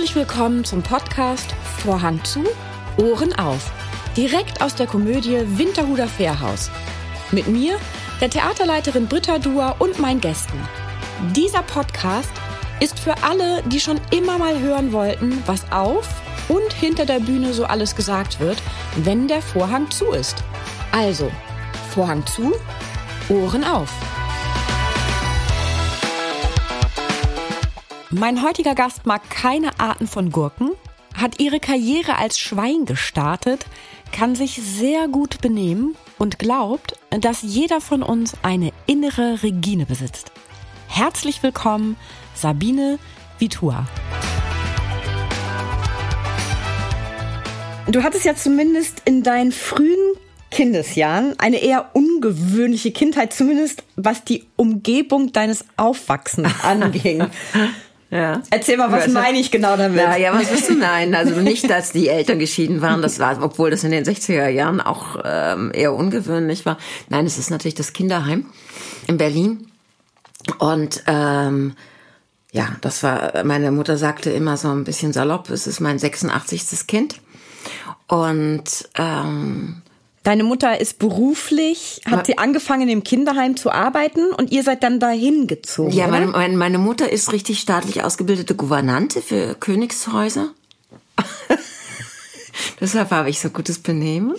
Herzlich willkommen zum Podcast Vorhang zu, Ohren auf. Direkt aus der Komödie Winterhuder Fährhaus. Mit mir, der Theaterleiterin Britta Duhr und meinen Gästen. Dieser Podcast ist für alle, die schon immer mal hören wollten, was auf und hinter der Bühne so alles gesagt wird, wenn der Vorhang zu ist. Also, Vorhang zu, Ohren auf. Mein heutiger Gast mag keine Arten von Gurken, hat ihre Karriere als Schwein gestartet, kann sich sehr gut benehmen und glaubt, dass jeder von uns eine innere Regine besitzt. Herzlich willkommen, Sabine Vitua. Du hattest ja zumindest in deinen frühen Kindesjahren eine eher ungewöhnliche Kindheit, zumindest was die Umgebung deines Aufwachsens anging. Ja. Erzähl mal, was meine ich genau damit? Ja, was bist du? Nein, also nicht, dass die Eltern geschieden waren, das war, obwohl das in den 60er Jahren auch eher ungewöhnlich war. Nein, es ist natürlich das Kinderheim in Berlin. Und ja, das war, meine Mutter sagte immer so ein bisschen salopp, es ist mein 86. Kind. Und deine Mutter ist beruflich, hat sie angefangen im Kinderheim zu arbeiten und ihr seid dann dahin gezogen, ja, oder? Meine Mutter ist richtig staatlich ausgebildete Gouvernante für Königshäuser. Deshalb habe ich so gutes Benehmen.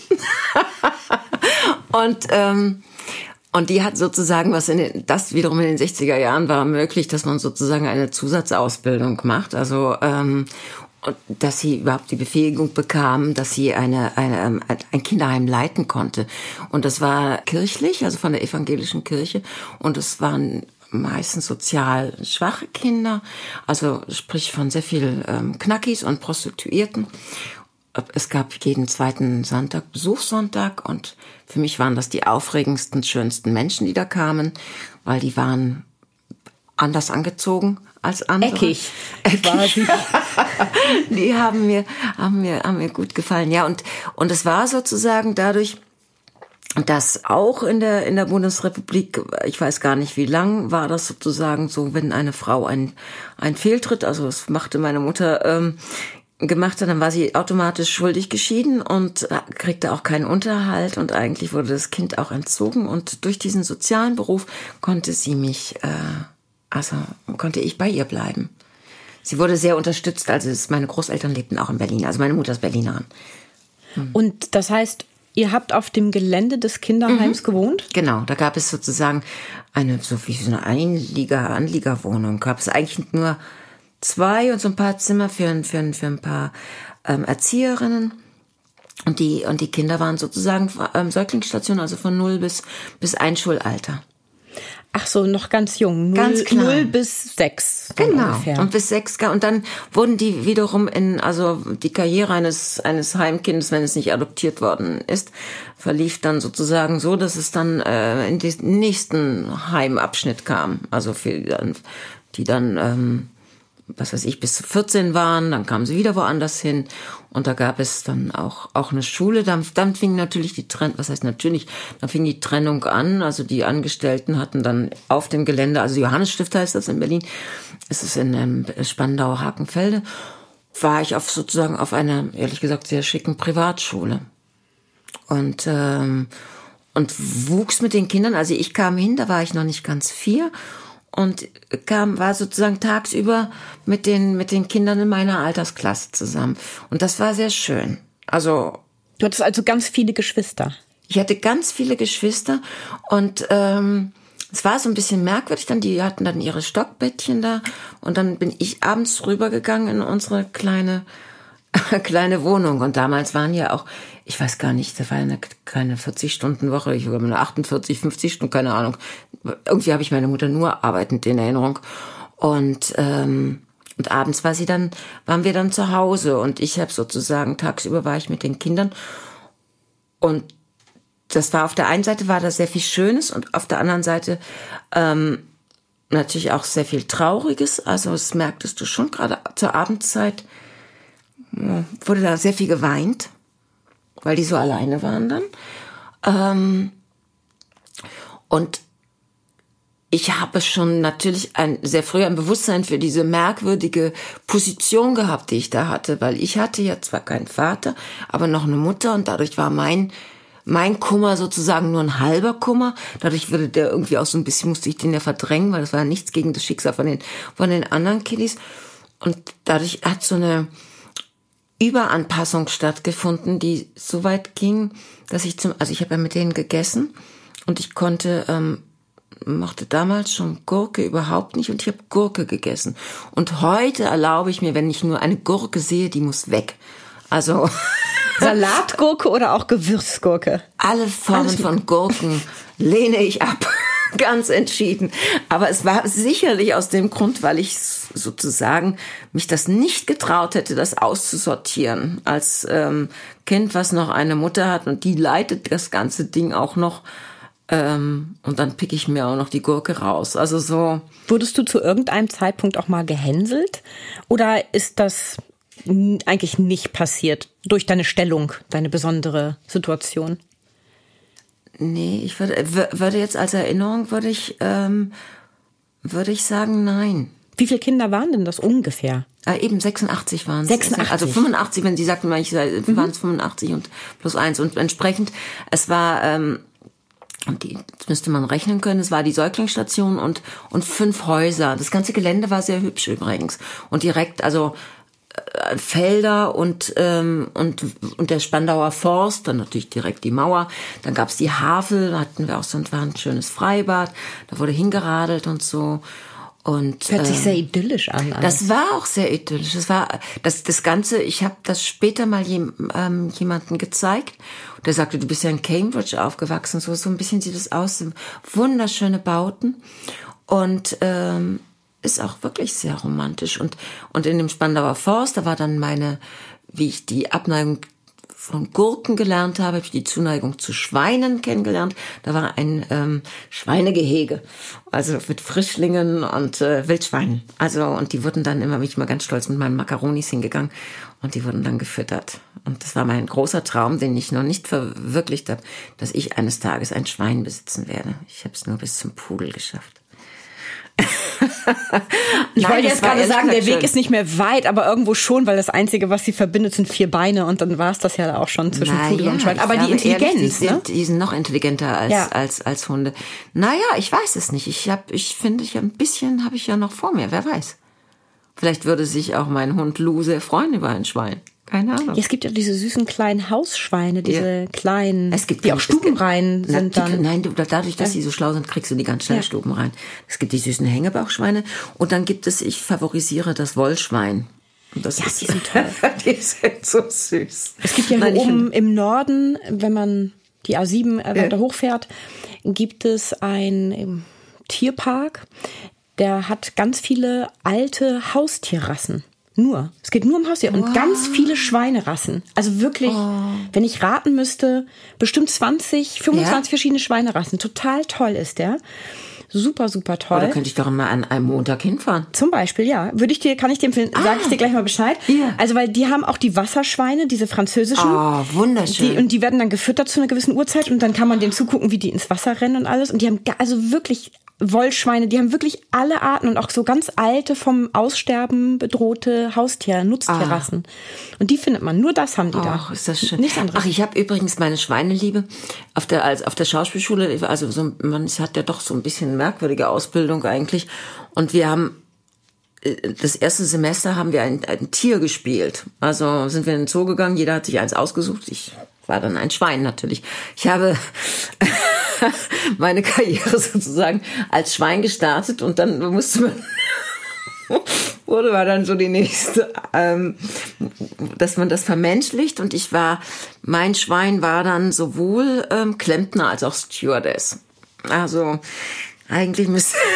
Und die hat sozusagen, das wiederum in den 60er Jahren war möglich, dass man sozusagen eine Zusatzausbildung macht. Also und dass sie überhaupt die Befähigung bekam, dass sie ein Kinderheim leiten konnte. Und das war kirchlich, also von der evangelischen Kirche. Und es waren meistens sozial schwache Kinder, also sprich von sehr viel Knackis und Prostituierten. Es gab jeden zweiten Sonntag Besuchssonntag und für mich waren das die aufregendsten, schönsten Menschen, die da kamen, weil die waren anders angezogen als andere. Eckig. Quasi. Die haben mir gut gefallen. Ja, und es war sozusagen dadurch, dass auch in der Bundesrepublik, ich weiß gar nicht wie lang, war das sozusagen so, wenn eine Frau einen Fehltritt, also das machte meine Mutter, gemacht hat, dann war sie automatisch schuldig geschieden und kriegte auch keinen Unterhalt und eigentlich wurde das Kind auch entzogen und durch diesen sozialen Beruf konnte ich bei ihr bleiben. Sie wurde sehr unterstützt, also meine Großeltern lebten auch in Berlin, also meine Mutter ist Berlinerin. Und das heißt, ihr habt auf dem Gelände des Kinderheims gewohnt? Genau, da gab es sozusagen eine Anliegerwohnung, gab es eigentlich nur 2 und so ein paar Zimmer für ein paar Erzieherinnen. Und die Kinder waren sozusagen Säuglingsstationen, also von 0 bis Einschulalter. Ach so, noch ganz jung. Ganz klein. 0 bis 6. Genau. Ungefähr. Und bis 6. Und dann wurden die wiederum also die Karriere eines Heimkindes, wenn es nicht adoptiert worden ist, verlief dann sozusagen so, dass es dann in den nächsten Heimabschnitt kam. Also für die dann was weiß ich, bis 14 waren, dann kamen sie wieder woanders hin und da gab es dann auch eine Schule, dann fing natürlich dann fing die Trennung an, also die Angestellten hatten dann auf dem Gelände, also Johannesstift heißt das in Berlin, es ist in Spandau-Hakenfelde, war ich sozusagen auf einer, ehrlich gesagt, sehr schicken Privatschule und wuchs mit den Kindern, also ich kam hin, da war ich noch nicht ganz 4 und war sozusagen tagsüber mit den Kindern in meiner Altersklasse zusammen. Und das war sehr schön. Also du hattest also ganz viele Geschwister. Ich hatte ganz viele Geschwister und es war so ein bisschen merkwürdig. Die hatten dann ihre Stockbettchen da und dann bin ich abends rübergegangen in unsere kleine Wohnung. Und damals waren ja auch, ich weiß gar nicht, das war eine kleine 40-Stunden-Woche, ich war eine 48, 50 Stunden, keine Ahnung. Irgendwie habe ich meine Mutter nur arbeitend in Erinnerung. Und abends waren wir dann zu Hause und ich habe sozusagen, tagsüber war ich mit den Kindern. Und das war auf der einen Seite war das sehr viel Schönes und auf der anderen Seite natürlich auch sehr viel Trauriges. Also das merktest du schon, gerade zur Abendzeit wurde da sehr viel geweint, weil die so alleine waren dann. Und ich habe schon natürlich sehr früh ein Bewusstsein für diese merkwürdige Position gehabt, die ich da hatte, weil ich hatte ja zwar keinen Vater, aber noch eine Mutter und dadurch war mein Kummer sozusagen nur ein halber Kummer. Dadurch wurde der irgendwie auch so ein bisschen, musste ich den ja verdrängen, weil das war ja nichts gegen das Schicksal von den anderen Kiddies. Und dadurch hat so eine Überanpassung stattgefunden, die so weit ging, dass ich habe ja mit denen gegessen und ich mochte damals schon Gurke überhaupt nicht und ich habe Gurke gegessen. Und heute erlaube ich mir, wenn ich nur eine Gurke sehe, die muss weg. Also Salatgurke oder auch Gewürzgurke? Alle Formen von Gurken lehne ich ab. Ganz entschieden. Aber es war sicherlich aus dem Grund, weil ich sozusagen mich das nicht getraut hätte, das auszusortieren. Als Kind, was noch eine Mutter hat und die leitet das ganze Ding auch noch. Und dann pick ich mir auch noch die Gurke raus. Also so. Wurdest du zu irgendeinem Zeitpunkt auch mal gehänselt? Oder ist das eigentlich nicht passiert durch deine Stellung, deine besondere Situation? Nee, ich würde jetzt als Erinnerung würde ich sagen, nein. Wie viele Kinder waren denn das ungefähr? Eben 86 waren es. 86. Also 85, wenn Sie sagten, waren es 85 und plus 1. Und entsprechend, es war, das müsste man rechnen können, es war die Säuglingsstation und 5 Häuser. Das ganze Gelände war sehr hübsch übrigens. Und direkt, also Felder und der Spandauer Forst, dann natürlich direkt die Mauer. Dann gab's die Havel, da hatten wir auch war ein schönes Freibad, da wurde hingeradelt und so. Und hört sich sehr idyllisch an. Das war auch sehr idyllisch. Das war das Ganze. Ich habe das später mal jemanden gezeigt. Der sagte, du bist ja in Cambridge aufgewachsen, so ein bisschen sieht es aus. Wunderschöne Bauten und ist auch wirklich sehr romantisch. Und in dem Spandauer Forst, da war dann wie ich die Abneigung von Gurken gelernt habe, habe ich die Zuneigung zu Schweinen kennengelernt. Da war ein Schweinegehege, also mit Frischlingen und Wildschweinen. Also und die wurden dann bin ich mal ganz stolz mit meinen Makaronis hingegangen und die wurden dann gefüttert. Und das war mein großer Traum, den ich noch nicht verwirklicht habe, dass ich eines Tages ein Schwein besitzen werde. Ich habe es nur bis zum Pudel geschafft. Ich wollte jetzt gerade sagen, der Weg ist nicht mehr weit, aber irgendwo schon, weil das Einzige, was sie verbindet, sind 4 Beine und dann war es das ja auch schon zwischen Pudel und Schwein. Aber die Intelligenz, die sind noch intelligenter als Hunde. Naja, ich weiß es nicht. Ich finde, ein bisschen habe ich ja noch vor mir, wer weiß. Vielleicht würde sich auch mein Hund Lou sehr freuen über ein Schwein. Keine Ahnung. Ja, es gibt ja diese süßen kleinen Hausschweine, diese kleinen, die auch stubenrein sind dann. Nein, dadurch, dass sie so schlau sind, kriegst du die ganz schnell stubenrein. Es gibt die süßen Hängebauchschweine und dann gibt es, ich favorisiere das Wollschwein. Das die sind toll. Die sind so süß. Es gibt ja hier oben im Norden, wenn man die A7 weiter hochfährt, gibt es einen Tierpark, der hat ganz viele alte Haustierrassen. Es geht nur um Haustiere und ganz viele Schweinerassen. Also wirklich, wenn ich raten müsste, bestimmt 25 verschiedene Schweinerassen. Total toll ist der. Super, super toll. Da könnte ich doch mal an einem Montag hinfahren. Zum Beispiel, ja. Kann ich dir empfehlen, sage ich dir gleich mal Bescheid. Ja. Also, weil die haben auch die Wasserschweine, diese französischen. Oh, wunderschön. Und die werden dann gefüttert zu einer gewissen Uhrzeit und dann kann man denen zugucken, wie die ins Wasser rennen und alles. Und die haben also wirklich Wollschweine, die haben wirklich alle Arten und auch so ganz alte, vom Aussterben bedrohte Nutztierrassen. Und die findet man. Nur das haben die da. Ach, ist das schön. Nichts anderes. Ach, ich habe übrigens meine Schweineliebe auf der Schauspielschule, also man hat ja doch so ein bisschen merkwürdige Ausbildung eigentlich. Und wir haben das erste Semester haben wir ein Tier gespielt. Also sind wir in den Zoo gegangen, jeder hat sich eins ausgesucht. Ich war dann ein Schwein natürlich. Ich habe meine Karriere sozusagen als Schwein gestartet und dann wurde dann so die nächste, dass man das vermenschlicht und mein Schwein war dann sowohl Klempner als auch Stewardess. Also eigentlich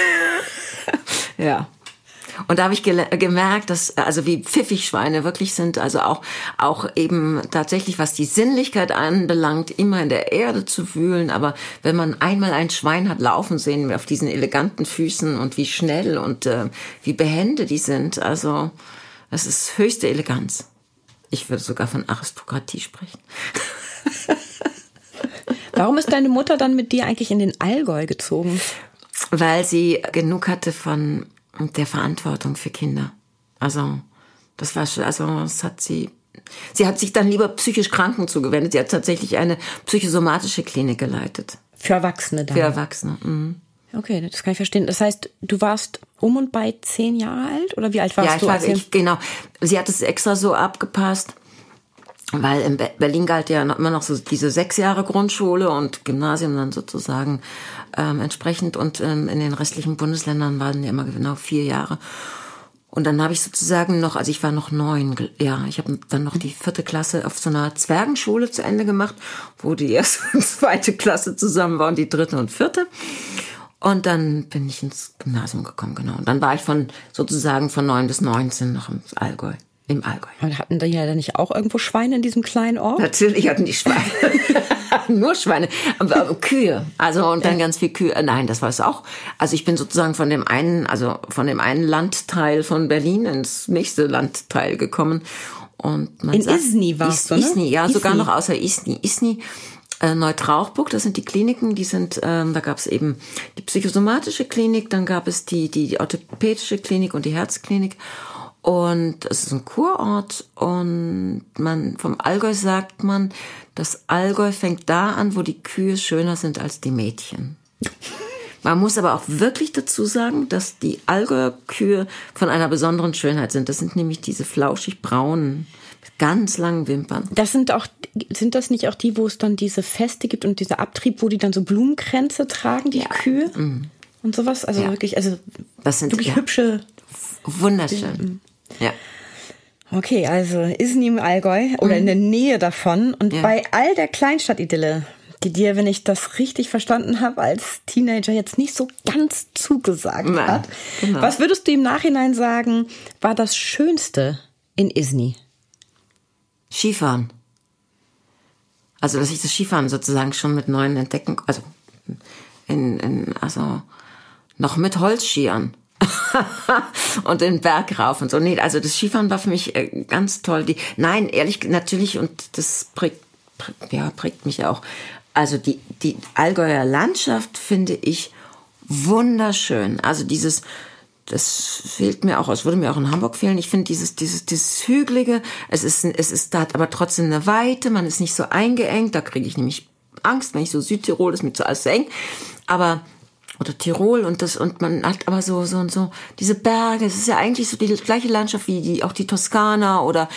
ja. Und da habe ich gemerkt, dass also wie pfiffig Schweine wirklich sind, also auch eben tatsächlich, was die Sinnlichkeit anbelangt, immer in der Erde zu wühlen. Aber wenn man einmal ein Schwein hat laufen sehen auf diesen eleganten Füßen und wie schnell und wie behende die sind, also es ist höchste Eleganz. Ich würde sogar von Aristokratie sprechen. Warum ist deine Mutter dann mit dir eigentlich in den Allgäu gezogen? weil sie genug hatte von der Verantwortung für Kinder. Also das hat sie hat sich dann lieber psychisch Kranken zugewendet. Sie hat tatsächlich eine psychosomatische Klinik geleitet. Für Erwachsene dann? Für Erwachsene, Okay, das kann ich verstehen. Das heißt, du warst um und bei 10 Jahre alt? Oder wie alt warst du? Genau. Sie hat es extra so abgepasst, weil in Berlin galt ja immer noch so diese 6 Jahre Grundschule und Gymnasium dann sozusagen entsprechend. Und in den restlichen Bundesländern waren ja immer genau 4 Jahre. Und dann habe ich sozusagen noch, also ich war noch 9, ich habe dann noch die 4. Klasse auf so einer Zwergenschule zu Ende gemacht, wo die 1. und 2. Klasse zusammen waren, die 3. und 4. Und dann bin ich ins Gymnasium gekommen, genau. Und dann war ich von 9 bis 19 noch im Allgäu. Und hatten da ja nicht auch irgendwo Schweine in diesem kleinen Ort? Natürlich hatten die Schweine. Nur Schweine. Aber Kühe. Also, und dann ganz viel Kühe. Nein, das war es auch. Also ich bin sozusagen von dem einen Landteil von Berlin ins nächste Landteil gekommen. Und man sagt, Isny warst du, ne? Isny, ja, Isny. sogar noch außer Isny. Isny, Neutrauchburg, das sind die Kliniken, die sind, da gab es eben die psychosomatische Klinik, dann gab es die orthopädische Klinik und die Herzklinik. Und es ist ein Kurort und vom Allgäu sagt man, das Allgäu fängt da an, wo die Kühe schöner sind als die Mädchen. Man muss aber auch wirklich dazu sagen, dass die Allgäuer Kühe von einer besonderen Schönheit sind. Das sind nämlich diese flauschig braunen, mit ganz langen Wimpern. Sind das nicht auch die, wo es dann diese Feste gibt und dieser Abtrieb, wo die dann so Blumenkränze tragen, die Kühe? Und sowas? Also wirklich, das sind wirklich hübsche. Wunderschön. Ja. Okay, also Isny im Allgäu oder in der Nähe davon. Und bei all der Kleinstadtidylle, die dir, wenn ich das richtig verstanden habe, als Teenager jetzt nicht so ganz zugesagt hat. Genau. Was würdest du im Nachhinein sagen, war das Schönste in Isny? Skifahren. Also, dass ich das Skifahren sozusagen schon mit 9 entdecken, also noch mit Holzskiern. Und den Berg rauf und so. Nee, also das Skifahren war für mich ganz toll. Natürlich, und das prägt mich auch. Also die Allgäuer Landschaft finde ich wunderschön. Also das fehlt mir auch, es würde mir auch in Hamburg fehlen. Ich finde dieses Hügelige, da hat aber trotzdem eine Weite, man ist nicht so eingeengt, da kriege ich nämlich Angst, wenn ich so Südtirol, ist mir zu alles so eng. Oder Tirol und man hat aber so diese Berge, es ist ja eigentlich so die gleiche Landschaft wie auch die Toskana oder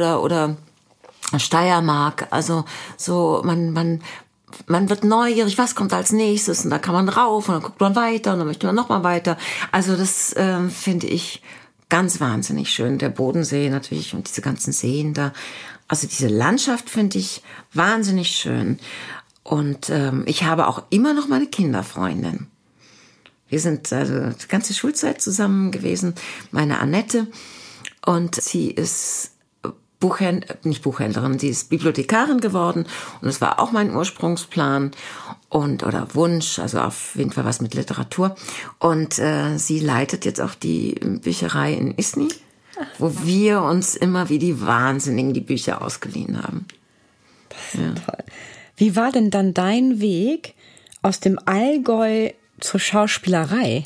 Steiermark. Also so man wird neugierig, was kommt als nächstes und da kann man rauf und dann guckt man weiter und dann möchte man noch mal weiter. Also das finde ich ganz wahnsinnig schön. Der Bodensee natürlich und diese ganzen Seen da. Also diese Landschaft finde ich wahnsinnig schön. Und ich habe auch immer noch meine Kinderfreundin. Wir sind also die ganze Schulzeit zusammen gewesen. Meine Annette. Und sie ist nicht Buchhändlerin, sie ist Bibliothekarin geworden. Und es war auch mein Ursprungsplan oder Wunsch, also auf jeden Fall was mit Literatur. Und sie leitet jetzt auch die Bücherei in Isny, wo wir uns immer wie die Wahnsinnigen die Bücher ausgeliehen haben. Das ist toll. Wie war denn dann dein Weg aus dem Allgäu zur Schauspielerei?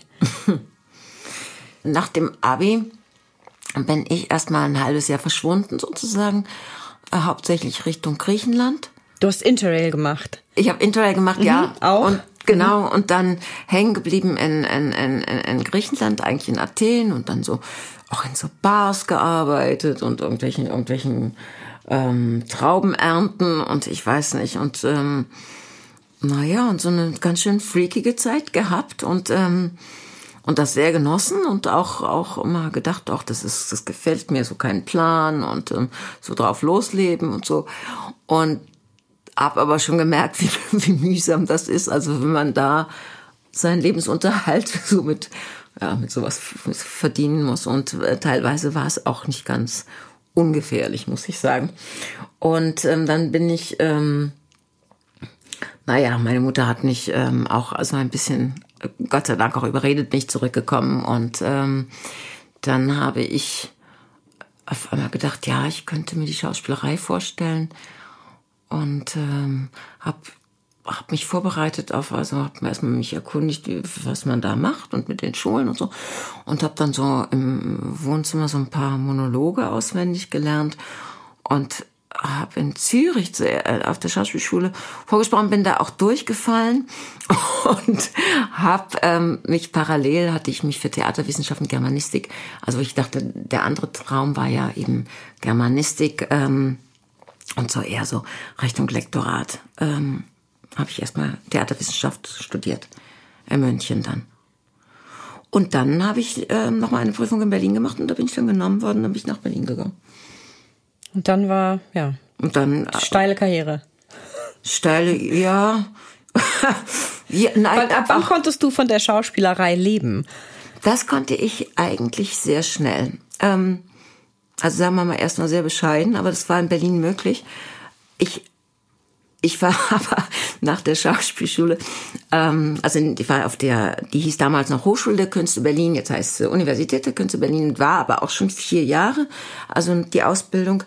Nach dem Abi bin ich erstmal ein halbes Jahr verschwunden sozusagen, hauptsächlich Richtung Griechenland. Du hast Interrail gemacht. Ich habe Interrail gemacht, ja. Auch? Und genau, und dann hängen geblieben in Griechenland, eigentlich in Athen und dann so auch in so Bars gearbeitet und irgendwelchen Traubenernten und ich weiß nicht und und so eine ganz schön freakige Zeit gehabt und das sehr genossen und auch immer gedacht, das gefällt mir, so kein Plan und so drauf losleben und so. Und hab aber schon gemerkt, wie mühsam das ist. Also wenn man da seinen Lebensunterhalt so mit sowas verdienen muss. Und teilweise war es auch nicht ganz ungefährlich, muss ich sagen. Und dann bin ich, meine Mutter hat mich auch also ein bisschen, Gott sei Dank auch überredet, mich zurückgekommen. Und dann habe ich auf einmal gedacht, ja, ich könnte mir die Schauspielerei vorstellen. Und habe habe mich vorbereitet also habe erstmal mich erkundigt, was man da macht und mit den Schulen und so. Und habe dann so im Wohnzimmer so ein paar Monologe auswendig gelernt und habe in Zürich auf der Schauspielschule vorgesprochen, bin da auch durchgefallen und habe hatte ich mich für Theaterwissenschaften, Germanistik, also ich dachte, der andere Traum war ja eben Germanistik und so eher so Richtung Lektorat. Habe ich erstmal Theaterwissenschaft studiert, in München dann. Und dann habe ich nochmal eine Prüfung in Berlin gemacht und da bin ich dann genommen worden, dann bin ich nach Berlin gegangen. Und dann war, und dann steile Karriere. Steile, ja. Ja, nein, Ab wann konntest du von der Schauspielerei leben? Das konnte ich eigentlich sehr schnell. Also sagen wir mal erstmal sehr bescheiden, aber das war in Berlin möglich. Ich war aber nach der Schauspielschule, ich war die hieß damals noch Hochschule der Künste Berlin, jetzt heißt es Universität der Künste Berlin, war aber auch schon 4 Jahre, also die Ausbildung.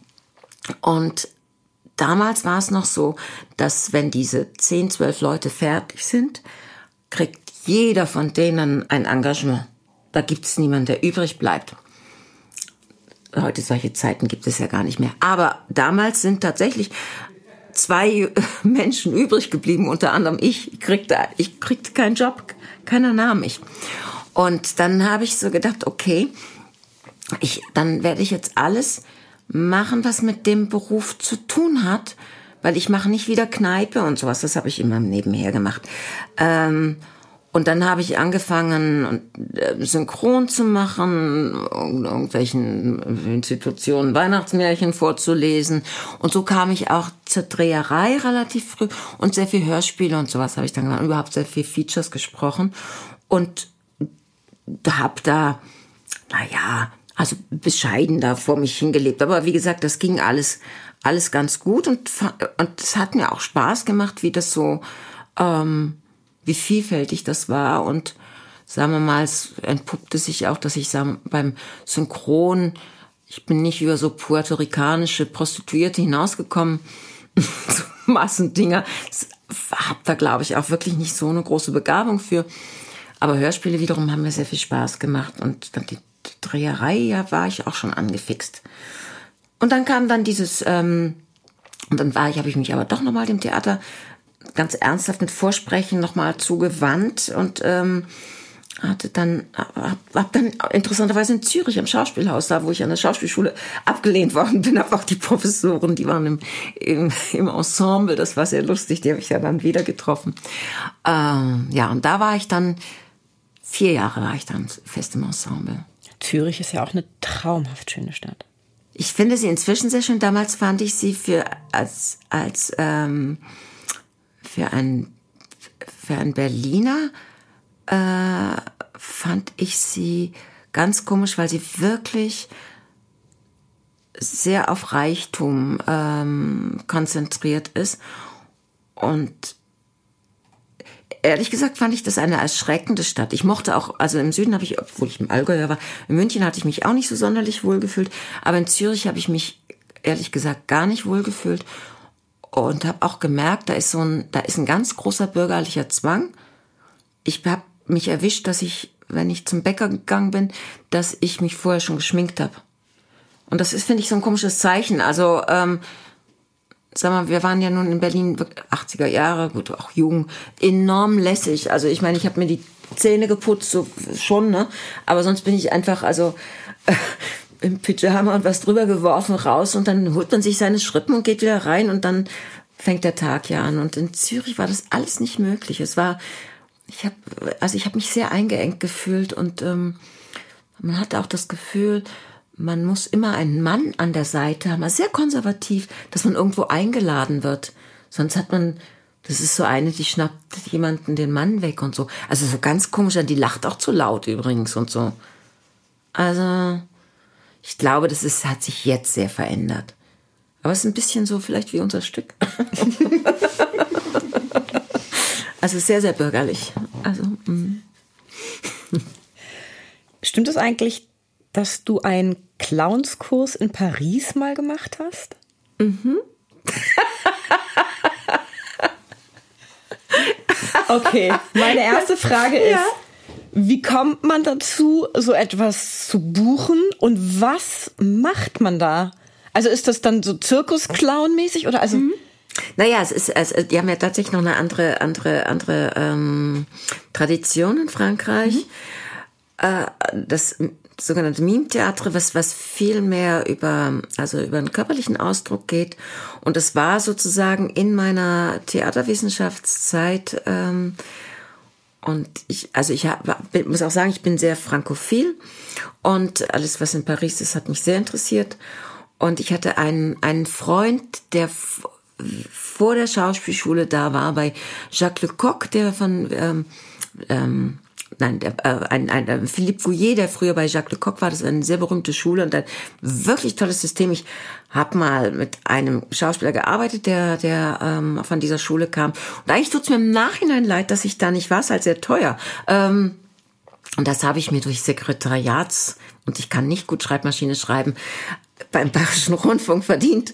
Und damals war es noch so, dass wenn diese 10, 12 Leute fertig sind, kriegt jeder von denen ein Engagement. Da gibt es niemanden, der übrig bleibt. Heute solche Zeiten gibt es ja gar nicht mehr. Aber damals sind tatsächlich 2 Menschen übrig geblieben, unter anderem ich kriegte keinen Job, keiner nahm mich. Und dann habe ich so gedacht, okay, dann werde ich jetzt alles machen, was mit dem Beruf zu tun hat, weil ich mache nicht wieder Kneipe und sowas, das habe ich immer nebenher gemacht. Und dann habe ich angefangen, synchron zu machen, irgendwelchen Institutionen Weihnachtsmärchen vorzulesen. Und so kam ich auch zur Dreherei relativ früh und sehr viel Hörspiele und sowas habe ich dann gemacht. Überhaupt sehr viel Features gesprochen und habe da, also bescheiden da vor mich hingelebt. Aber wie gesagt, das ging alles ganz gut und es hat mir auch Spaß gemacht, wie das so, wie vielfältig das war und sagen wir mal, es entpuppte sich auch, dass ich beim Synchron, ich bin nicht über so puerto-ricanische Prostituierte hinausgekommen, so Massendinger, hab da glaube ich auch wirklich nicht so eine große Begabung für, aber Hörspiele wiederum haben mir sehr viel Spaß gemacht und dann die Dreherei, war ich auch schon angefixt. Und dann kam dann dieses, und dann habe ich mich aber doch nochmal dem Theater ganz ernsthaft mit Vorsprechen nochmal zugewandt und hab dann interessanterweise in Zürich am Schauspielhaus, da wo ich an der Schauspielschule abgelehnt worden bin, habe auch die Professoren, die waren im Ensemble, das war sehr lustig, die habe ich ja dann wieder getroffen. Und da war ich dann 4 Jahre war ich dann fest im Ensemble. Zürich ist ja auch eine traumhaft schöne Stadt. Ich finde sie inzwischen sehr schön. Damals fand ich sie für einen Berliner fand ich sie ganz komisch, weil sie wirklich sehr auf Reichtum konzentriert ist. Und ehrlich gesagt fand ich das eine erschreckende Stadt. Ich mochte auch, also im Süden obwohl ich im Allgäu war, in München hatte ich mich auch nicht so sonderlich wohlgefühlt, aber in Zürich habe ich mich ehrlich gesagt gar nicht wohlgefühlt. Und habe auch gemerkt, da ist ein ganz großer bürgerlicher Zwang. Ich habe mich erwischt, dass ich, wenn ich zum Bäcker gegangen bin, dass ich mich vorher schon geschminkt habe. Und das ist, finde ich, so ein komisches Zeichen. Also, sag mal, wir waren ja nun in Berlin 80er Jahre, gut, auch jung, enorm lässig. Also ich meine, ich habe mir die Zähne geputzt, so schon, ne? Aber sonst bin ich einfach, im Pyjama und was drüber geworfen, raus und dann holt man sich seine Schrippen und geht wieder rein und dann fängt der Tag ja an. Und in Zürich war das alles nicht möglich. Ich habe mich sehr eingeengt gefühlt und man hatte auch das Gefühl, man muss immer einen Mann an der Seite haben, also sehr konservativ, dass man irgendwo eingeladen wird. Sonst das ist so eine, die schnappt jemanden den Mann weg und so. Also so ganz komisch, die lacht auch zu laut übrigens und so. Also ich glaube, hat sich jetzt sehr verändert. Aber es ist ein bisschen so vielleicht wie unser Stück. Also sehr, sehr bürgerlich. Stimmt es eigentlich, dass du einen Clownskurs in Paris mal gemacht hast? Mhm. Okay, meine erste Frage ist, wie kommt man dazu, so etwas zu buchen und was macht man da? Also ist das dann so Zirkus-Clown-mäßig oder also? Naja, die haben ja tatsächlich noch eine andere Tradition in Frankreich. Das sogenannte Mime-Theater, was viel mehr über einen körperlichen Ausdruck geht. Und das war sozusagen in meiner Theaterwissenschaftszeit, und ich muss auch sagen, ich bin sehr frankophil und alles, was in Paris ist, hat mich sehr interessiert. Und ich hatte einen Freund, der vor der Schauspielschule da war, bei Jacques Lecoq, der von Philippe Gouillet, der früher bei Jacques Lecoq war. Das ist eine sehr berühmte Schule und ein wirklich tolles System. Ich habe mal mit einem Schauspieler gearbeitet, der von dieser Schule kam. Und eigentlich tut's mir im Nachhinein leid, dass ich da nicht war. Es ist halt sehr teuer. Und das habe ich mir durch und ich kann nicht gut Schreibmaschine schreiben, beim Bayerischen Rundfunk verdient,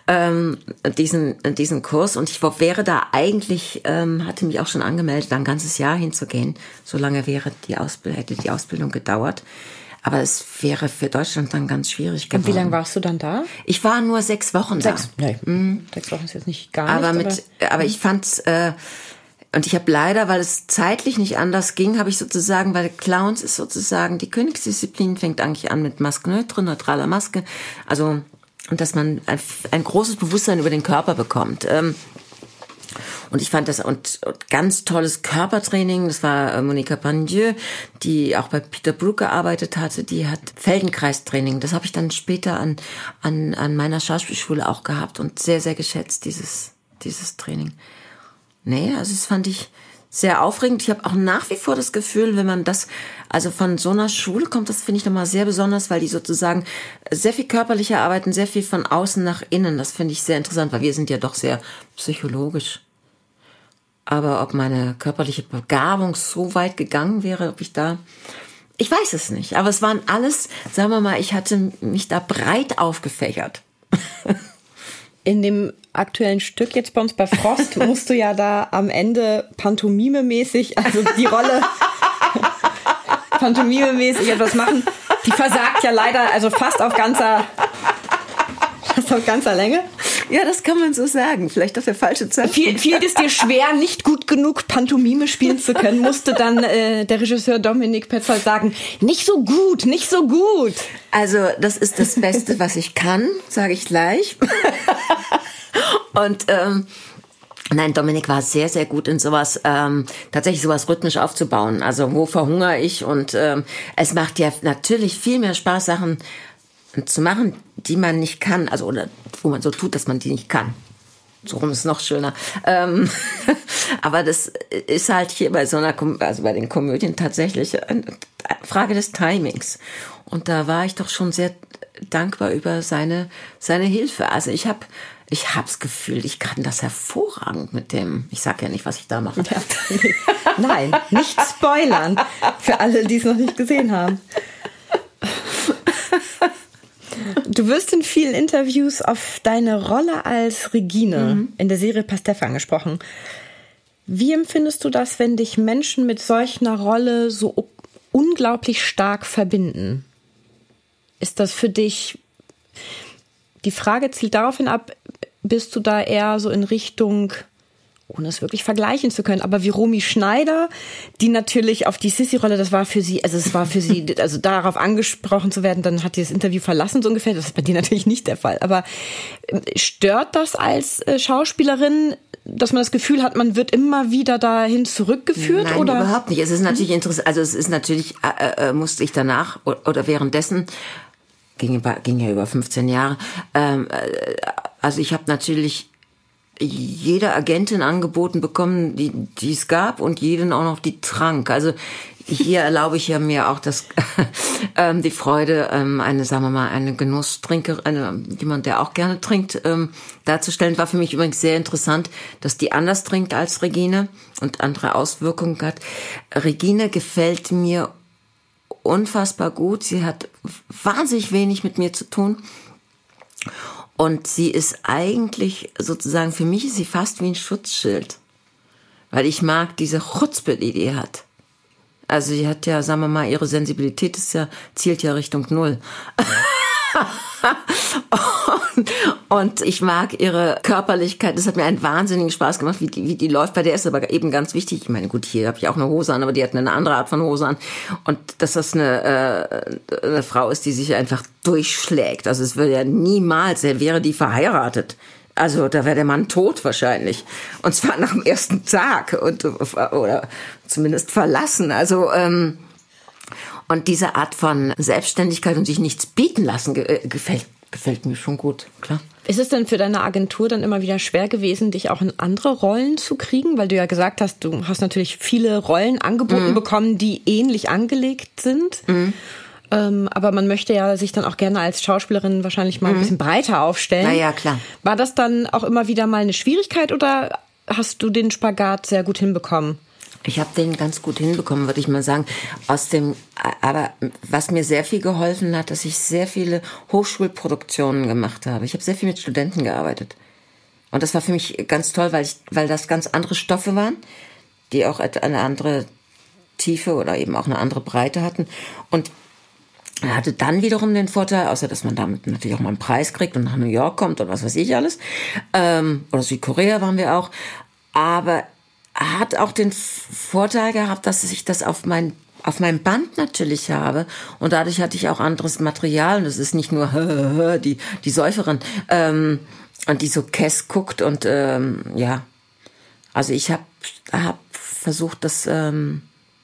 diesen Kurs. Und ich wäre da eigentlich, hatte mich auch schon angemeldet, ein ganzes Jahr hinzugehen. So lange hätte die Ausbildung gedauert. Aber es wäre für Deutschland dann ganz schwierig geworden. Und wie lange warst du dann da? Ich war nur 6 Wochen da. 6 Wochen ist jetzt nicht gar nichts. Aber ich fand's, und ich habe leider, weil es zeitlich nicht anders ging, habe ich sozusagen, weil Clowns ist sozusagen, die Königsdisziplin fängt eigentlich an mit Masque neutre, neutraler Maske. Also, und dass man ein großes Bewusstsein über den Körper bekommt. Und ich fand das und ganz tolles Körpertraining. Das war Monica Pandieu, die auch bei Peter Brook gearbeitet hatte. Die hat Feldenkreistraining. Das habe ich dann später an meiner Schauspielschule auch gehabt und sehr, sehr geschätzt, dieses Training. Nee, also das fand ich sehr aufregend. Ich habe auch nach wie vor das Gefühl, wenn man also von so einer Schule kommt, das finde ich nochmal sehr besonders, weil die sozusagen sehr viel körperlicher arbeiten, sehr viel von außen nach innen. Das finde ich sehr interessant, weil wir sind ja doch sehr psychologisch. Aber ob meine körperliche Begabung so weit gegangen wäre, ich weiß es nicht. Aber es waren alles, sagen wir mal, ich hatte mich da breit aufgefächert. In dem aktuellen Stück jetzt bei uns bei Frost musst du ja da am Ende pantomimemäßig, also die Rolle pantomimemäßig etwas machen. Die versagt ja leider, also fast auf ganzer Länge. Ja, das kann man so sagen. Vielleicht auf der falsche Zeit. Fiel es dir schwer, nicht gut genug Pantomime spielen zu können? Musste dann der Regisseur Dominik Petzold sagen, nicht so gut. Also das ist das Beste, was ich kann, sage ich gleich. Und nein, Dominik war sehr, sehr gut in sowas, tatsächlich sowas rhythmisch aufzubauen. Also wo verhungere ich? Und es macht ja natürlich viel mehr Spaß, Sachen zu machen, die man nicht kann, also oder wo man so tut, dass man die nicht kann. So rum ist es noch schöner. Aber das ist halt hier bei bei den Komödien tatsächlich eine Frage des Timings. Und da war ich doch schon sehr dankbar über seine Hilfe. Also ich habe das Gefühl, ich kann das hervorragend mit dem. Ich sag ja nicht, was ich da mache. Ja. Nein, nicht spoilern für alle, die es noch nicht gesehen haben. Du wirst in vielen Interviews auf deine Rolle als Regine in der Serie Pastewka angesprochen. Wie empfindest du das, wenn dich Menschen mit solch einer Rolle so unglaublich stark verbinden? Ist das für dich, die Frage zielt daraufhin ab, bist du da eher so in Richtung, ohne es wirklich vergleichen zu können, aber wie Romy Schneider, die natürlich auf die Sissi-Rolle, es war für sie, also darauf angesprochen zu werden, dann hat die das Interview verlassen, so ungefähr. Das ist bei dir natürlich nicht der Fall. Aber stört das als Schauspielerin, dass man das Gefühl hat, man wird immer wieder dahin zurückgeführt? Nein, oder? Überhaupt nicht. Es ist natürlich interessant, also es ist natürlich, musste ich danach oder währenddessen, ging ja über 15 Jahre, also ich habe natürlich jeder Agentin angeboten bekommen, die es gab und jeden auch noch die trank. Also hier erlaube ich ja mir auch die Freude, eine Genusstrinkerin, jemand, der auch gerne trinkt, darzustellen. War für mich übrigens sehr interessant, dass die anders trinkt als Regine und andere Auswirkungen hat. Regine gefällt mir unfassbar gut. Sie hat wahnsinnig wenig mit mir zu tun. Und sie ist eigentlich sozusagen, für mich ist sie fast wie ein Schutzschild. weil ich mag diese Chutzpe, die hat. Also sie hat ja, sagen wir mal, ihre Sensibilität zielt ja Richtung 0. Und ich mag ihre Körperlichkeit. Das hat mir einen wahnsinnigen Spaß gemacht, wie die läuft. Bei der ist aber eben ganz wichtig. Ich meine, gut, hier habe ich auch eine Hose an, aber die hat eine andere Art von Hose an. Und dass das eine Frau ist, die sich einfach durchschlägt. Also es würde ja niemals, wäre die verheiratet. Also da wäre der Mann tot wahrscheinlich. Und zwar nach dem ersten Tag oder zumindest verlassen. Also und diese Art von Selbstständigkeit und sich nichts bieten lassen gefällt mir schon gut, klar. Ist es denn für deine Agentur dann immer wieder schwer gewesen, dich auch in andere Rollen zu kriegen? Weil du ja gesagt hast, du hast natürlich viele Rollen angeboten bekommen, die ähnlich angelegt sind. Aber man möchte ja sich dann auch gerne als Schauspielerin wahrscheinlich mal ein bisschen breiter aufstellen. Na ja, klar. War das dann auch immer wieder mal eine Schwierigkeit oder hast du den Spagat sehr gut hinbekommen? Ich habe den ganz gut hinbekommen, würde ich mal sagen. Aber was mir sehr viel geholfen hat, dass ich sehr viele Hochschulproduktionen gemacht habe. Ich habe sehr viel mit Studenten gearbeitet. Und das war für mich ganz toll, weil das ganz andere Stoffe waren, die auch eine andere Tiefe oder eben auch eine andere Breite hatten. Und er hatte dann wiederum den Vorteil, außer dass man damit natürlich auch mal einen Preis kriegt und nach New York kommt und was weiß ich alles. Oder Südkorea waren wir auch. Aber hat auch den Vorteil gehabt, dass ich das auf meinem Band natürlich habe. Und dadurch hatte ich auch anderes Material. Und es ist nicht nur die Säuferin, und die so kess guckt. Und ja, also ich hab versucht, das zu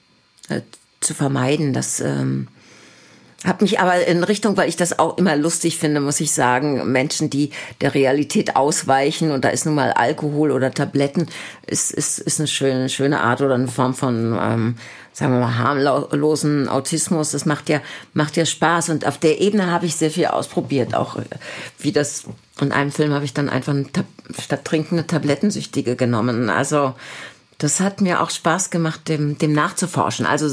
vermeiden. Das habe mich aber in Richtung, weil ich das auch immer lustig finde, muss ich sagen, Menschen, die der Realität ausweichen und da ist nun mal Alkohol oder Tabletten, ist eine schöne Art oder eine Form von, sagen wir mal, harmlosen Autismus. Das macht ja Spaß und auf der Ebene habe ich sehr viel ausprobiert, auch wie das, in einem Film habe ich dann einfach statt trinkende Tablettensüchtige genommen. Also das hat mir auch Spaß gemacht, dem nachzuforschen. Also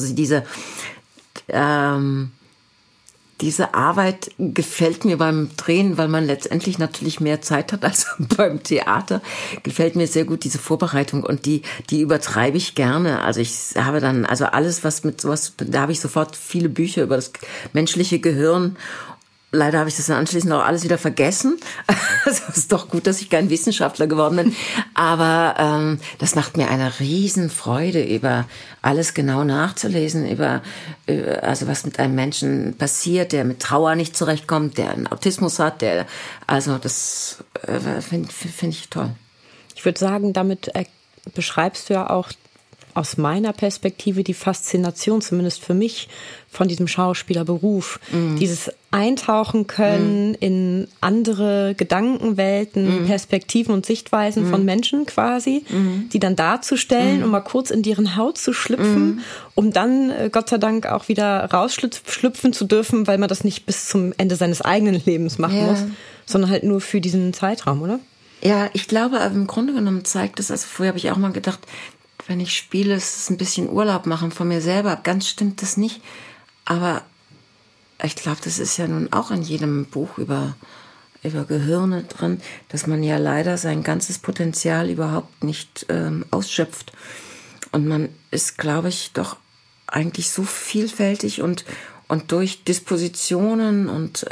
diese Arbeit gefällt mir beim Drehen, weil man letztendlich natürlich mehr Zeit hat als beim Theater. Gefällt mir sehr gut diese Vorbereitung und die übertreibe ich gerne. Also ich habe dann, also alles, was mit sowas, da habe ich sofort viele Bücher über das menschliche Gehirn. Leider habe ich das dann anschließend auch alles wieder vergessen. Es ist doch gut, dass ich kein Wissenschaftler geworden bin. Aber das macht mir eine Riesenfreude, über alles genau nachzulesen, über also was mit einem Menschen passiert, der mit Trauer nicht zurechtkommt, der einen Autismus hat, also das finde ich toll. Ich würde sagen, damit beschreibst du ja auch aus meiner Perspektive die Faszination, zumindest für mich, von diesem Schauspielerberuf. Dieses Eintauchen können in andere Gedankenwelten, Perspektiven und Sichtweisen von Menschen quasi, die dann darzustellen, um mal kurz in deren Haut zu schlüpfen, um dann Gott sei Dank auch wieder rausschlüpfen zu dürfen, weil man das nicht bis zum Ende seines eigenen Lebens machen muss, sondern halt nur für diesen Zeitraum, oder? Ja, ich glaube, im Grunde genommen zeigt es, also vorher habe ich auch mal gedacht, wenn ich spiele, ist es ein bisschen Urlaub machen von mir selber. Ganz stimmt das nicht. Aber ich glaube, das ist ja nun auch in jedem Buch über Gehirne drin, dass man ja leider sein ganzes Potenzial überhaupt nicht ausschöpft. Und man ist, glaube ich, doch eigentlich so vielfältig und durch Dispositionen und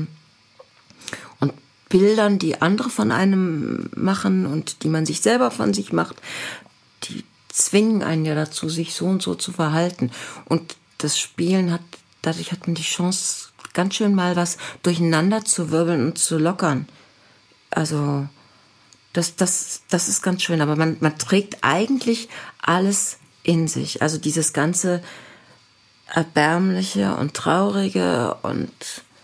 Bildern, die andere von einem machen und die man sich selber von sich macht, die zwingen einen ja dazu, sich so und so zu verhalten. Und das Spielen dadurch hat man die Chance, ganz schön mal was durcheinander zu wirbeln und zu lockern. Also, das ist ganz schön. Aber man trägt eigentlich alles in sich. Also dieses ganze Erbärmliche und Traurige und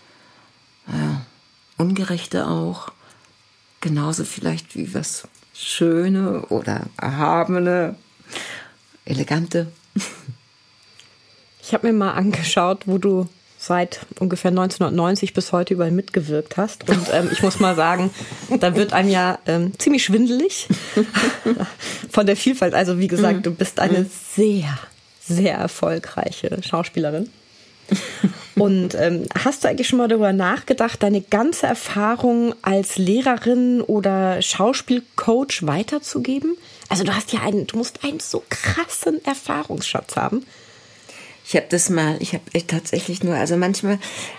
Ungerechte auch. Genauso vielleicht wie was Schöne oder Erhabene, Elegante. Ich habe mir mal angeschaut, wo du seit ungefähr 1990 bis heute überall mitgewirkt hast. Und ich muss mal sagen, da wird einem ja ziemlich schwindelig von der Vielfalt. Also wie gesagt, du bist eine sehr, sehr erfolgreiche Schauspielerin. Und hast du eigentlich schon mal darüber nachgedacht, deine ganze Erfahrung als Lehrerin oder Schauspielcoach weiterzugeben? Also du musst einen so krassen Erfahrungsschatz haben. Ich habe tatsächlich nur, also manchmal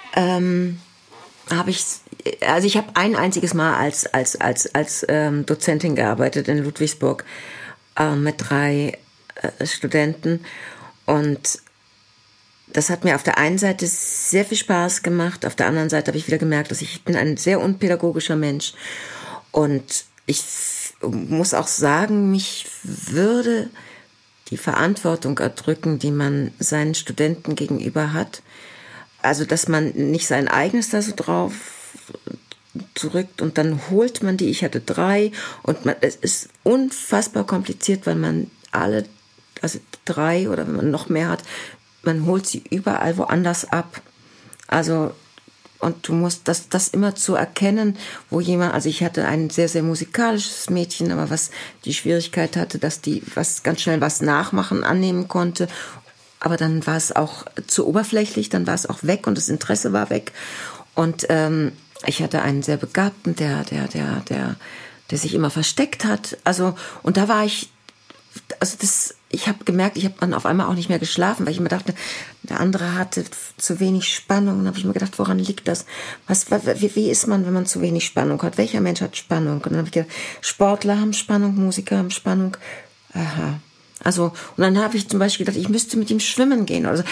ich habe ein einziges Mal als Dozentin gearbeitet in Ludwigsburg mit 3 Studenten, und das hat mir auf der einen Seite sehr viel Spaß gemacht, auf der anderen Seite habe ich wieder gemerkt, dass ich bin ein sehr unpädagogischer Mensch, und ich muss auch sagen, mich würde die Verantwortung erdrücken, die man seinen Studenten gegenüber hat. Also, dass man nicht sein eigenes da so drauf zurückt und dann holt man die. Ich hatte 3 und es ist unfassbar kompliziert, weil man 3 oder wenn man noch mehr hat, man holt sie überall woanders ab. Also, und du musst das immer zu erkennen, wo jemand, also ich hatte ein sehr, sehr musikalisches Mädchen, aber was die Schwierigkeit hatte, dass die ganz schnell was nachmachen annehmen konnte. Aber dann war es auch zu oberflächlich, dann war es auch weg und das Interesse war weg. Und ich hatte einen sehr Begabten, der sich immer versteckt hat. Also, und da war ich habe gemerkt, ich habe dann auf einmal auch nicht mehr geschlafen, weil ich mir dachte, der andere hatte zu wenig Spannung. Und dann habe ich mir gedacht, woran liegt das? Wie ist man, wenn man zu wenig Spannung hat? Welcher Mensch hat Spannung? Und dann habe ich gedacht, Sportler haben Spannung, Musiker haben Spannung. Aha. Also, und dann habe ich zum Beispiel gedacht, ich müsste mit ihm schwimmen gehen. Und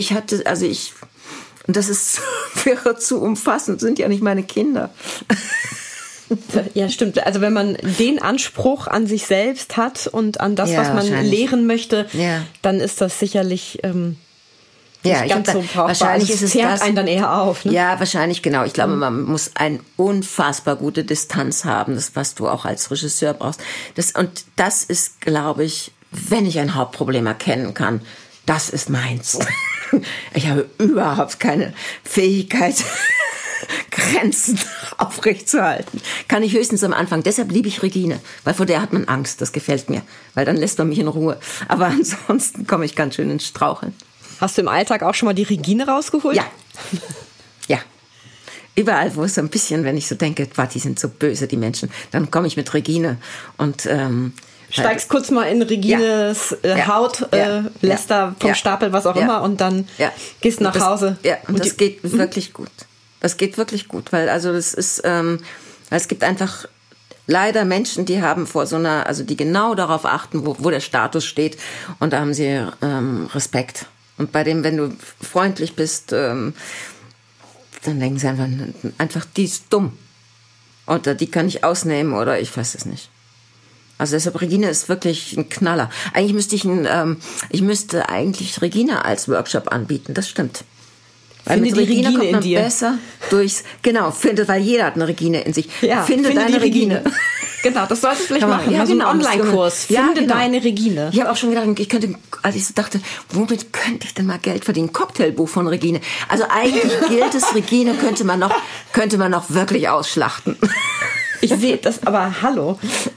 das wäre zu umfassend, sind ja nicht meine Kinder. Ja, stimmt. Also wenn man den Anspruch an sich selbst hat und an das, was man lehren möchte, dann ist das sicherlich nicht ganz so brauchbar. Wahrscheinlich also es zehrt einen dann eher auf. Ne? Ja, wahrscheinlich, genau. Ich glaube, man muss eine unfassbar gute Distanz haben, das, was du auch als Regisseur brauchst. Und das ist, glaube ich, wenn ich ein Hauptproblem erkennen kann, das ist meins. Ich habe überhaupt keine Fähigkeit, Grenzen aufrechtzuerhalten. Kann ich höchstens am Anfang. Deshalb liebe ich Regine, weil vor der hat man Angst. Das gefällt mir, weil dann lässt man mich in Ruhe. Aber ansonsten komme ich ganz schön ins Straucheln. Hast du im Alltag auch schon mal die Regine rausgeholt? Ja. Ja. Überall, wo es so ein bisschen, wenn ich so denke, die sind so böse, die Menschen, dann komme ich mit Regine und steigst kurz mal in Regines Haut, lässt da vom Stapel, was auch immer, und dann gehst nach Hause. Ja, und das geht wirklich gut. Das geht wirklich gut, weil also das ist, es gibt einfach leider Menschen, die haben die genau darauf achten, wo der Status steht, und da haben sie Respekt. Und bei dem, wenn du freundlich bist, dann denken sie einfach, die ist dumm. Oder die kann ich ausnehmen, oder ich weiß es nicht. Also deshalb, Regine ist wirklich ein Knaller. Eigentlich müsste eigentlich Regine als Workshop anbieten, das stimmt. Weil finde mit Regine kommt man in dir. besser weil jeder hat eine Regine in sich. Ja, finde deine Regine. Genau, das solltest du vielleicht machen. Ja, so einen Online-Kurs. Finde deine Regine. Ich habe auch schon gedacht, als ich so dachte, womit könnte ich denn mal Geld verdienen? Cocktailbuch von Regine. Also eigentlich gilt es, Regine könnte man noch wirklich ausschlachten. Ich sehe das, aber hallo.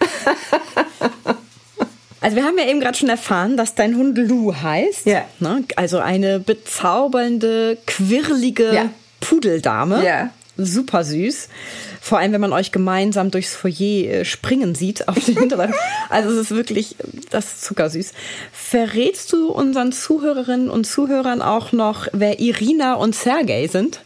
Also wir haben ja eben gerade schon erfahren, dass dein Hund Lou heißt. Ja. Ne? Also eine bezaubernde, quirlige Pudeldame. Ja. Super süß. Vor allem, wenn man euch gemeinsam durchs Foyer springen sieht auf den Hinterbeinen. Also es ist wirklich, das ist zuckersüß. Verrätst du unseren Zuhörerinnen und Zuhörern auch noch, wer Irina und Sergei sind?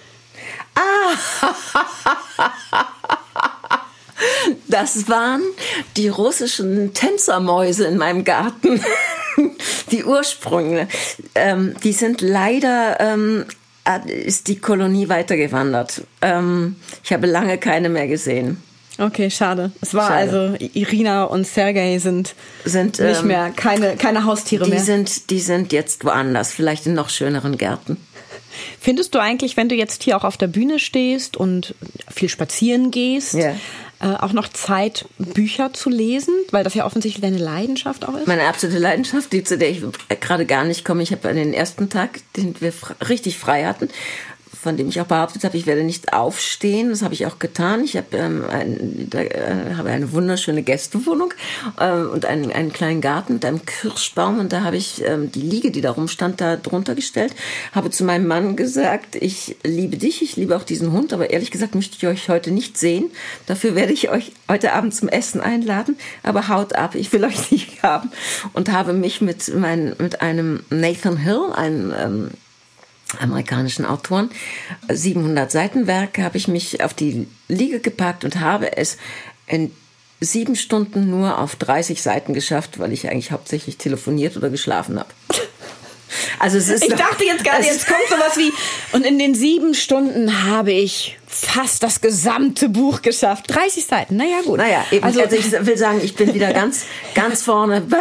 Das waren die russischen Tänzermäuse in meinem Garten. Die Ursprünge. Die sind leider, ist die Kolonie weitergewandert. Ich habe lange keine mehr gesehen. Okay, schade. Es war also, Irina und Sergei sind nicht mehr, keine Haustiere mehr. Die sind jetzt woanders, vielleicht in noch schöneren Gärten. Findest du eigentlich, wenn du jetzt hier auch auf der Bühne stehst und viel spazieren gehst, auch noch Zeit, Bücher zu lesen? Weil das ja offensichtlich deine Leidenschaft auch ist. Meine absolute Leidenschaft, zu der ich gerade gar nicht komme. Ich habe an den ersten Tag, den wir richtig frei hatten, von dem ich auch behauptet habe, ich werde nicht aufstehen. Das habe ich auch getan. Ich habe habe eine wunderschöne Gästewohnung und einen kleinen Garten mit einem Kirschbaum. Und da habe ich die Liege, die da rumstand, da drunter gestellt. Habe zu meinem Mann gesagt, ich liebe dich, ich liebe auch diesen Hund, aber ehrlich gesagt möchte ich euch heute nicht sehen. Dafür werde ich euch heute Abend zum Essen einladen. Aber haut ab, ich will euch nicht haben. Und habe mich mit einem Nathan Hill, einem amerikanischen Autoren, 700 Seitenwerk, habe ich mich auf die Liege gepackt und habe es in 7 Stunden nur auf 30 Seiten geschafft, weil ich eigentlich hauptsächlich telefoniert oder geschlafen habe. Also es ist ich dachte jetzt gerade, jetzt kommt sowas wie, und in den 7 Stunden habe ich fast das gesamte Buch geschafft. 30 Seiten, naja gut. Naja, eben, also ich will sagen, ich bin wieder ganz vorne bei...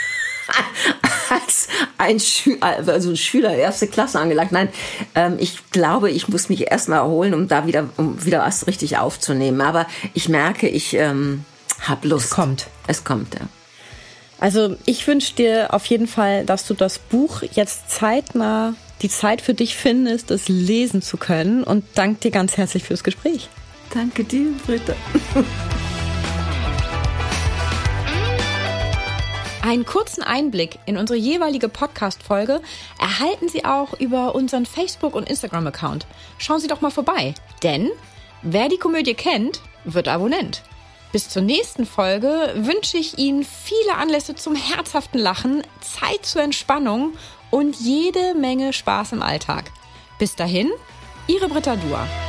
als ein Schüler erste Klasse angelangt. Nein, ich glaube, ich muss mich erstmal erholen, um wieder was richtig aufzunehmen. Aber ich merke, ich habe Lust. Es kommt, ja. Also ich wünsche dir auf jeden Fall, dass du das Buch jetzt zeitnah die Zeit für dich findest, es lesen zu können, und danke dir ganz herzlich fürs Gespräch. Danke dir, Britta. Einen kurzen Einblick in unsere jeweilige Podcast-Folge erhalten Sie auch über unseren Facebook- und Instagram-Account. Schauen Sie doch mal vorbei, denn wer die Komödie kennt, wird Abonnent. Bis zur nächsten Folge wünsche ich Ihnen viele Anlässe zum herzhaften Lachen, Zeit zur Entspannung und jede Menge Spaß im Alltag. Bis dahin, Ihre Britta Dua.